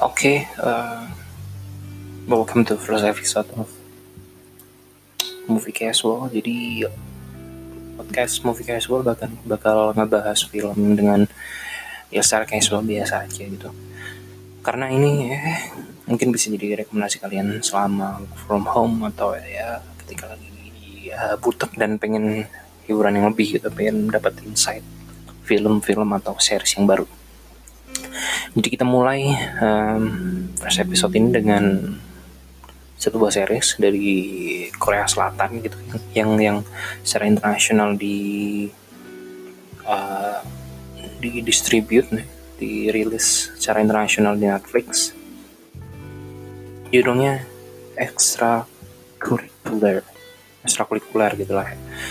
Oke, welcome to first episode of Movie Casual. Jadi podcast Movie Casual bakal ngebahas film dengan secara casual biasa aja gitu. Karena ini mungkin bisa jadi rekomendasi kalian selama work from home atau ketika lagi butek dan pengen hiburan yang lebih gitu, pengen dapat insight film-film atau series yang baru. Jadi kita mulai first episode ini dengan satu buah series dari Korea Selatan gitu yang secara internasional didistribute dirilis secara internasional di Netflix. Judulnya extracurricular gitulah.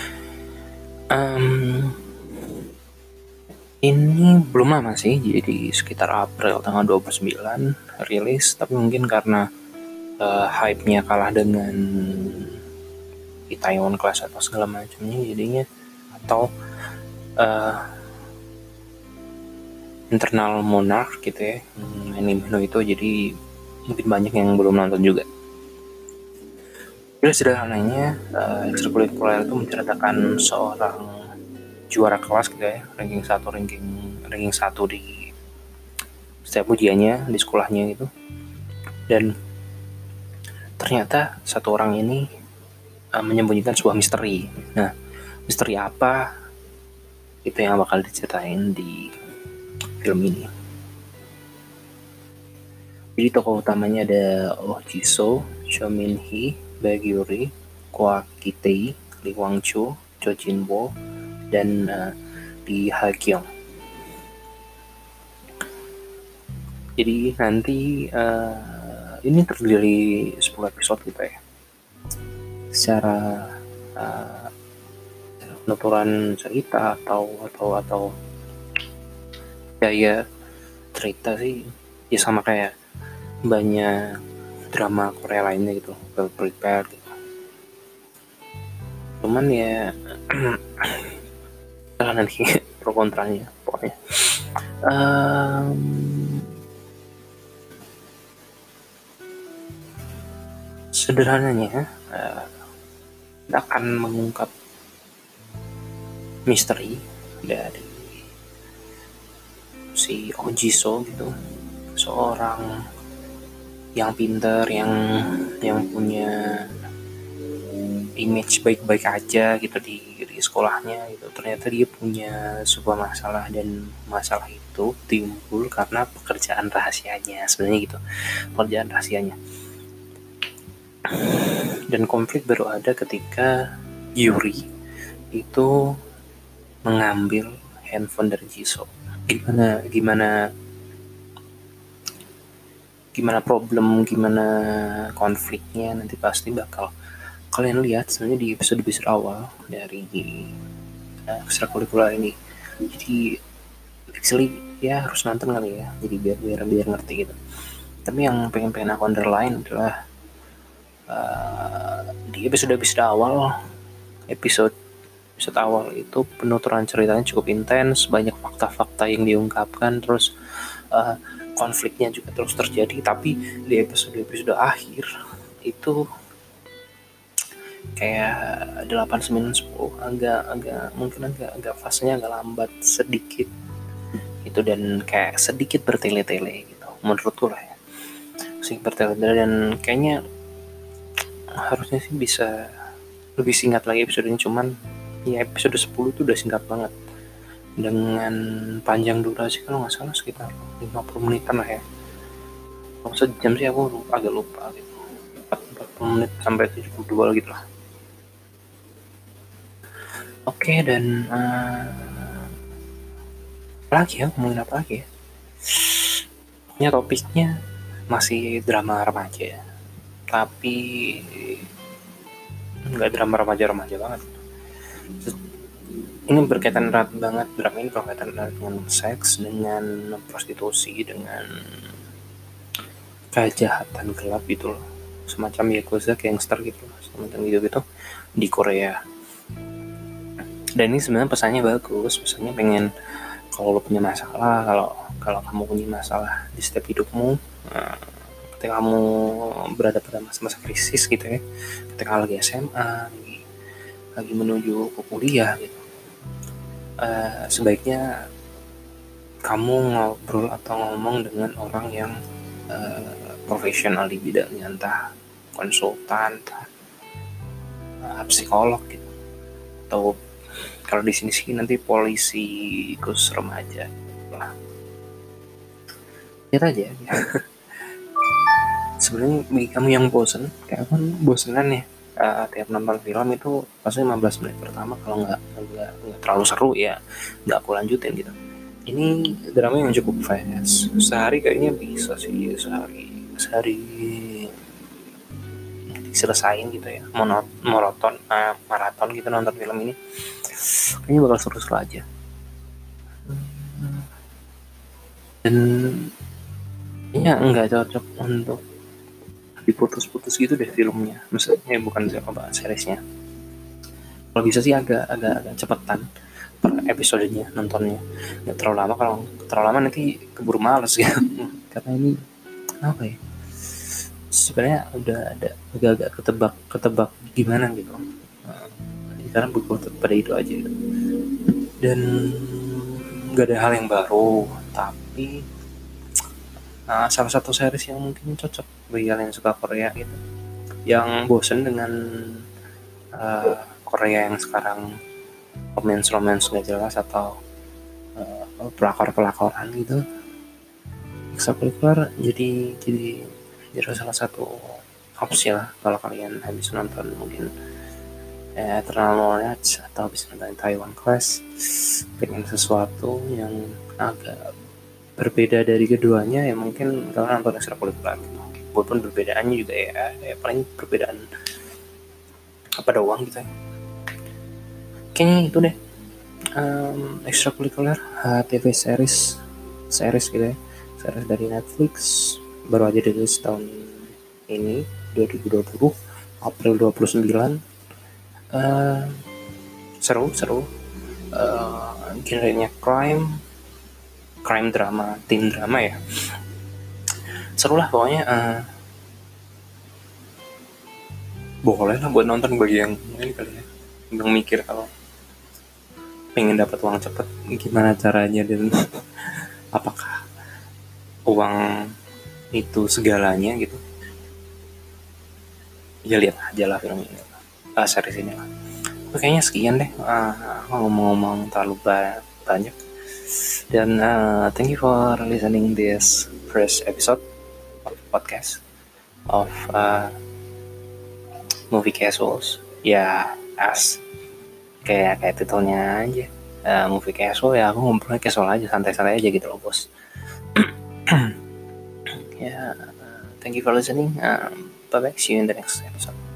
Ini belum lama sih, jadi sekitar April tanggal 29 rilis, tapi mungkin karena hype-nya kalah dengan Itaewon Class atau segala macamnya jadinya, atau internal Monarch gitu ya, anime itu, jadi mungkin banyak yang belum nonton juga. Jadi sederhananya extracurricular itu menceritakan seorang juara kelas gitu ya, ranking 1 di setiap ujiannya di sekolahnya gitu. Dan ternyata satu orang ini menyembunyikan sebuah misteri. Nah, misteri apa? Itu yang bakal diceritain di film ini. Jadi tokoh utamanya ada Oh Jisoo, Cho Min Hee, Baek Yuri, Kwa Ki-tae, Lee Kwang Cho, Cho Jin Woo, dan Lee Ha Kyung. Jadi nanti ini terdiri 10 episode gitu ya. Secara penuturan cerita atau gaya cerita sih ya sama kayak banyak drama Korea lainnya gitu, well prepared gitu. Cuman ya nanti pro kontranya pokoknya. Sederhananya akan mengungkap misteri dari si Oh Jisoo gitu, seorang yang pintar, yang punya image baik-baik aja gitu di sekolahnya gitu. Ternyata dia punya sebuah masalah, dan masalah itu timbul karena pekerjaan rahasianya sebenarnya gitu, pekerjaan rahasianya. Dan konflik baru ada ketika Yuri itu mengambil handphone dari Jisoo. Gimana problem, gimana konfliknya nanti pasti bakal kalian lihat sebenarnya di episode awal dari ekstrakurikuler ini. Jadi actually ya harus nonton kali ya, jadi biar ngerti gitu. Tapi yang pengen aku underline adalah di episode awal itu penuturan ceritanya cukup intens, banyak fakta-fakta yang diungkapkan, terus konfliknya juga terus terjadi. Tapi di episode akhir itu kayak 8-9-10 agak fasenya agak lambat sedikit itu, dan kayak sedikit bertele-tele gitu menurutku lah ya, sedikit bertele-tele, dan kayaknya harusnya sih bisa lebih singkat lagi episodenya. Cuman ya episode 10 itu udah singkat banget dengan panjang durasi, kalau nggak salah sekitar 50 menitan lah ya. Kalau sejam sih aku agak lupa gitu, 40 menit sampai 72 gitu lah. Oke, dan ngomongin apa lagi ya? Ini topiknya masih drama remaja, tapi nggak drama remaja banget. Ini berkaitan erat banget, drama ini berkaitan erat dengan seks, dengan prostitusi, dengan kejahatan gelap gitu loh, semacam yakuza, gangster gitu, semacam gitu di Korea. Dan ini sebenarnya pesannya bagus, pesannya pengen kalau lo punya masalah, kalau kamu punya masalah di setiap hidupmu, Ketika kamu berada pada masa-masa krisis gitu ya, ketika lagi SMA, lagi menuju ke kuliah gitu, sebaiknya kamu ngobrol atau ngomong dengan orang yang profesional di bidangnya, entah konsultan, entah psikolog gitu, atau kalau di sini sih nanti polisi khusus remaja lah. Lihat aja. Sebenarnya bagi kamu yang bosen, kayak kan bosenan ya, tiap nonton film itu pasti 15 menit pertama kalau nggak terlalu seru ya nggak aku lanjutin gitu. Ini drama yang cukup fast, sehari kayaknya bisa sih, sehari diselesain gitu ya, maraton gitu nonton film ini, kayaknya bakal seru-seru aja. Dan kayaknya nggak cocok untuk diputus-putus gitu deh filmnya, maksudnya bukan siapa bahas seriesnya. Kalau bisa sih agak cepetan per episodenya nontonnya, nggak terlalu lama. Kalau terlalu lama nanti keburu males ya. Karena ini apa ya, sebenarnya udah ada agak ketebak gimana gitu, karena buku pada itu aja gitu. Dan nggak ada hal yang baru, tapi salah satu series yang mungkin cocok bagi kalian yang suka Korea gitu, yang bosen dengan Korea yang sekarang romance nggak jelas atau pelakor-pelakoran gitu. Extracurricular jadi salah satu opsi lah kalau kalian habis nonton mungkin Eternal Knowledge atau habis nonton Taiwan Class, pengen sesuatu yang agak berbeda dari keduanya ya mungkin kalian nonton Extracurricular gitu. Walaupun perbedaannya juga ya paling perbedaan apa doang gitu ya. Kayaknya itu deh, Extracurricular TV series gitu ya, series dari Netflix, baru aja dirilis tahun ini 2020 April 29. Seru genrenya crime drama, teen drama ya, seru lah pokoknya. Boleh lah buat nonton bagi yang ini kali ya, yang mikir kalau pengen dapat uang cepet gimana caranya dan apakah uang itu segalanya gitu ya. Lihat aja lah film ini, series ini lah. Kayaknya sekian deh, ngomong-ngomong terlalu banyak. Dan thank you for listening this first episode of podcast of Movie Casuals. Ya, kayak titelnya aja, Movie Casual ya, aku ngobrolnya casual aja, santai-santai aja gitu loh bos. Ya, thank you for listening. Bye bye, see you in the next episode.